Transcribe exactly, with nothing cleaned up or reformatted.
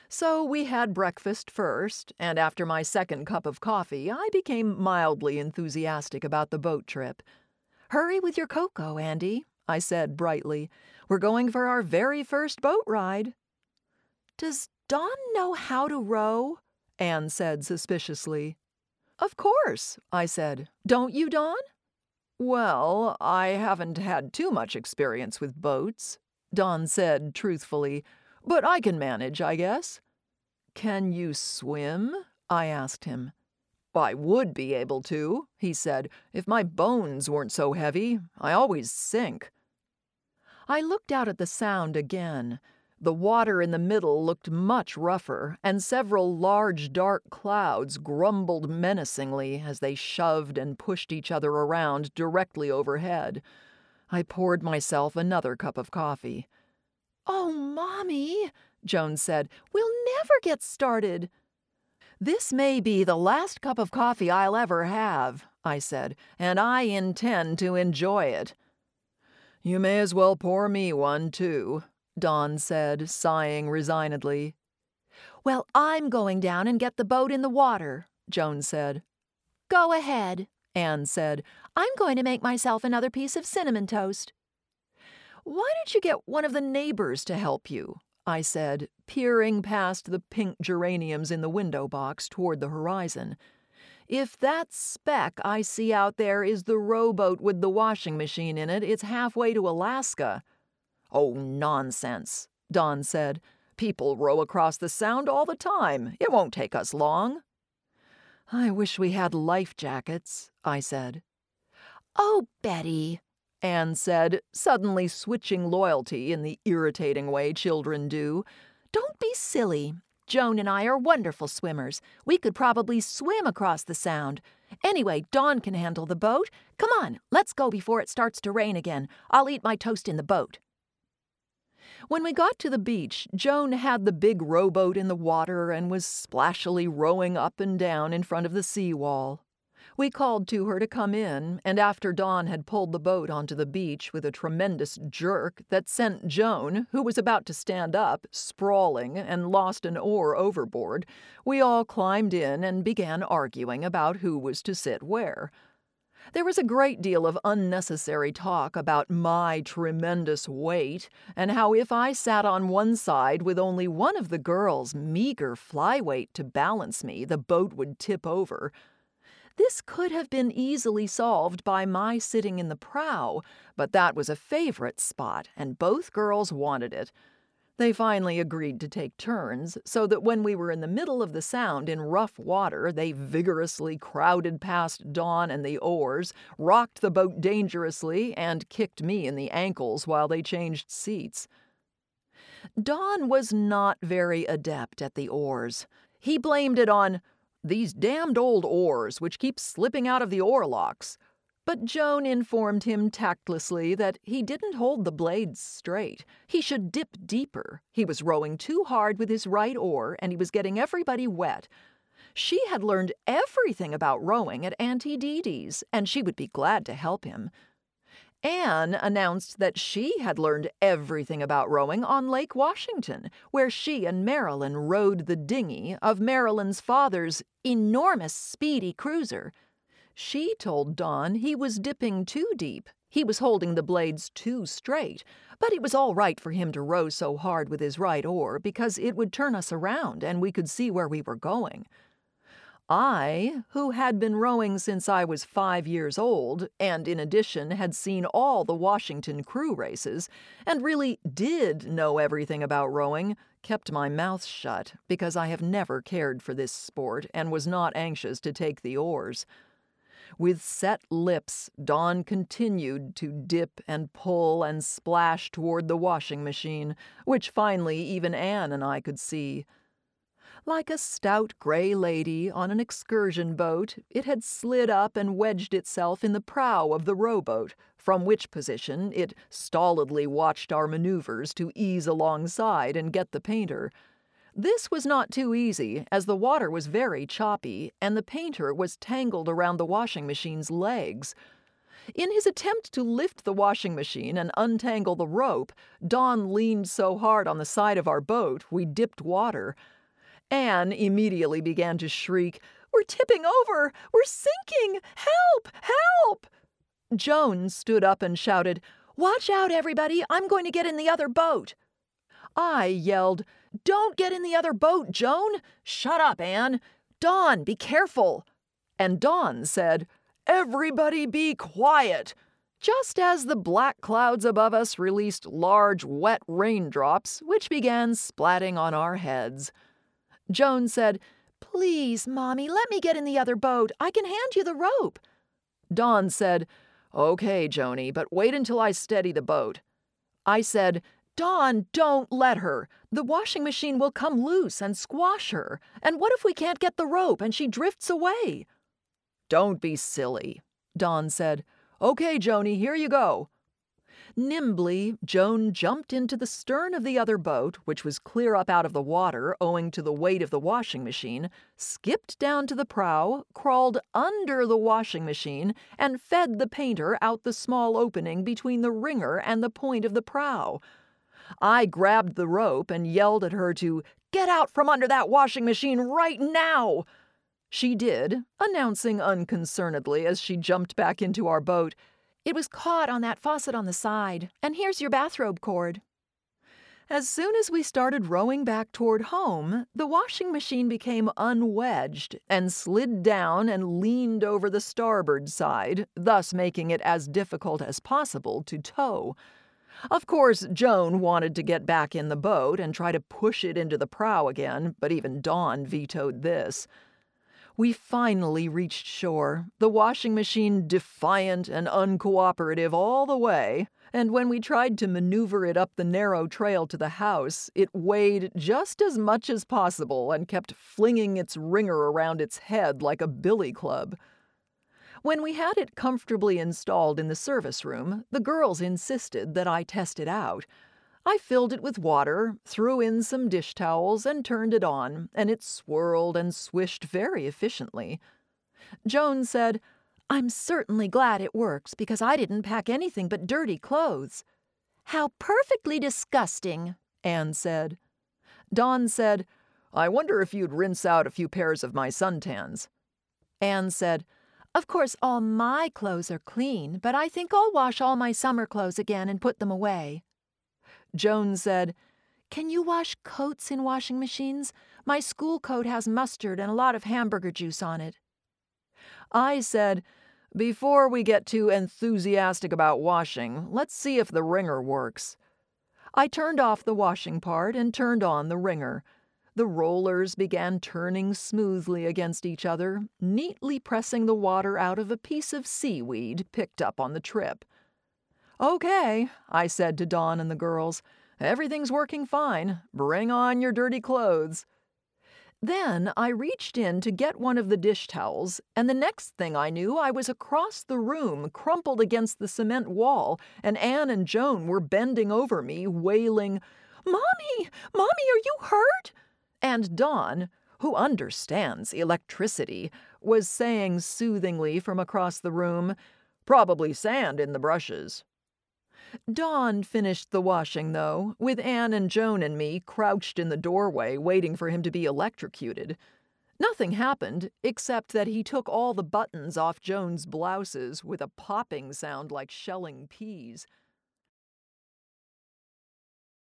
So we had breakfast first, and after my second cup of coffee, I became mildly enthusiastic about the boat trip. "Hurry with your cocoa, Andy," I said brightly. "We're going for our very first boat ride." "Does Dawn know how to row?" Anne said suspiciously. "Of course," I said. "Don't you, Dawn?" "Well, I haven't had too much experience with boats," Dawn said truthfully, "but I can manage, I guess." "Can you swim?" I asked him. "I would be able to," he said, "if my bones weren't so heavy. I always sink." I looked out at the Sound again. The water in the middle looked much rougher, and several large dark clouds grumbled menacingly as they shoved and pushed each other around directly overhead. I poured myself another cup of coffee. "Oh, Mommy," Joan said, "we'll never get started." "This may be the last cup of coffee I'll ever have," I said, "and I intend to enjoy it." "You may as well pour me one, too," Dawn said, sighing resignedly. "Well, I'm going down and get the boat in the water," Joan said. "Go ahead," Anne said. "I'm going to make myself another piece of cinnamon toast." "Why don't you get one of the neighbors to help you?" I said, peering past the pink geraniums in the window box toward the horizon. "If that speck I see out there is the rowboat with the washing machine in it, it's halfway to Alaska." "Oh, nonsense," Dawn said. "People row across the Sound all the time. It won't take us long." "I wish we had life jackets," I said. "Oh, Betty," Anne said, suddenly switching loyalty in the irritating way children do. "Don't be silly. Joan and I are wonderful swimmers. We could probably swim across the Sound. Anyway, Dawn can handle the boat. Come on, let's go before it starts to rain again. I'll eat my toast in the boat." When we got to the beach, Joan had the big rowboat in the water and was splashily rowing up and down in front of the seawall. We called to her to come in, and after Dawn had pulled the boat onto the beach with a tremendous jerk that sent Joan, who was about to stand up, sprawling and lost an oar overboard, we all climbed in and began arguing about who was to sit where. There was a great deal of unnecessary talk about my tremendous weight, and how if I sat on one side with only one of the girls' meager flyweight to balance me, the boat would tip over. This could have been easily solved by my sitting in the prow, but that was a favorite spot, and both girls wanted it. They finally agreed to take turns, so that when we were in the middle of the Sound in rough water, they vigorously crowded past Dawn and the oars, rocked the boat dangerously, and kicked me in the ankles while they changed seats. Dawn was not very adept at the oars. He blamed it on "these damned old oars which keep slipping out of the oarlocks." But Joan informed him tactlessly that he didn't hold the blades straight. He should dip deeper. He was rowing too hard with his right oar, and he was getting everybody wet. She had learned everything about rowing at Auntie Dee Dee's, and she would be glad to help him. Anne announced that she had learned everything about rowing on Lake Washington, where she and Marilyn rowed the dinghy of Marilyn's father's enormous speedy cruiser. She told Dawn he was dipping too deep. He was holding the blades too straight, but it was all right for him to row so hard with his right oar because it would turn us around and we could see where we were going. I, who had been rowing since I was five years old, and in addition had seen all the Washington crew races, and really did know everything about rowing, kept my mouth shut because I have never cared for this sport and was not anxious to take the oars. With set lips, Dawn continued to dip and pull and splash toward the washing machine, which finally even Anne and I could see. Like a stout gray lady on an excursion boat, it had slid up and wedged itself in the prow of the rowboat, from which position it stolidly watched our maneuvers to ease alongside and get the painter. This was not too easy, as the water was very choppy, and the painter was tangled around the washing machine's legs. In his attempt to lift the washing machine and untangle the rope, Dawn leaned so hard on the side of our boat we dipped water. Anne immediately began to shriek, "We're tipping over! We're sinking! Help! Help!" Joan stood up and shouted, "Watch out, everybody! I'm going to get in the other boat." I yelled, "Don't get in the other boat, Joan! Shut up, Anne! Dawn, be careful!" And Dawn said, "Everybody be quiet!" just as the black clouds above us released large, wet raindrops, which began splatting on our heads. Joan said, "Please, Mommy, let me get in the other boat. I can hand you the rope." Dawn said, "Okay, Joni, but wait until I steady the boat." I said, "Dawn, don't let her. The washing machine will come loose and squash her. And what if we can't get the rope and she drifts away?" "Don't be silly," Dawn said. "Okay, Joni, here you go." Nimbly, Joan jumped into the stern of the other boat, which was clear up out of the water owing to the weight of the washing machine, skipped down to the prow, crawled under the washing machine, and fed the painter out the small opening between the wringer and the point of the prow. I grabbed the rope and yelled at her to get out from under that washing machine right now. She did, announcing unconcernedly as she jumped back into our boat, "It was caught on that faucet on the side, and here's your bathrobe cord." As soon as we started rowing back toward home, the washing machine became unwedged and slid down and leaned over the starboard side, thus making it as difficult as possible to tow. Of course, Joan wanted to get back in the boat and try to push it into the prow again, but even Dawn vetoed this. We finally reached shore, the washing machine defiant and uncooperative all the way, and when we tried to maneuver it up the narrow trail to the house, it weighed just as much as possible and kept flinging its wringer around its head like a billy club. When we had it comfortably installed in the service room, the girls insisted that I test it out. I filled it with water, threw in some dish towels, and turned it on, and it swirled and swished very efficiently. Joan said, "I'm certainly glad it works, because I didn't pack anything but dirty clothes." "How perfectly disgusting," Anne said. Dawn said, "I wonder if you'd rinse out a few pairs of my suntans." Anne said, "Of course all my clothes are clean, but I think I'll wash all my summer clothes again and put them away." Joan said, "Can you wash coats in washing machines? My school coat has mustard and a lot of hamburger juice on it." I said, "Before we get too enthusiastic about washing, let's see if the wringer works." I turned off the washing part and turned on the wringer. The rollers began turning smoothly against each other, neatly pressing the water out of a piece of seaweed picked up on the trip. "Okay," I said to Dawn and the girls. "Everything's working fine. Bring on your dirty clothes." Then I reached in to get one of the dish towels, and the next thing I knew, I was across the room, crumpled against the cement wall, and Anne and Joan were bending over me, wailing, "Mommy! Mommy, are you hurt?" And Dawn, who understands electricity, was saying soothingly from across the room, "Probably sand in the brushes." Dawn finished the washing, though, with Anne and Joan and me crouched in the doorway waiting for him to be electrocuted. Nothing happened, except that he took all the buttons off Joan's blouses with a popping sound like shelling peas.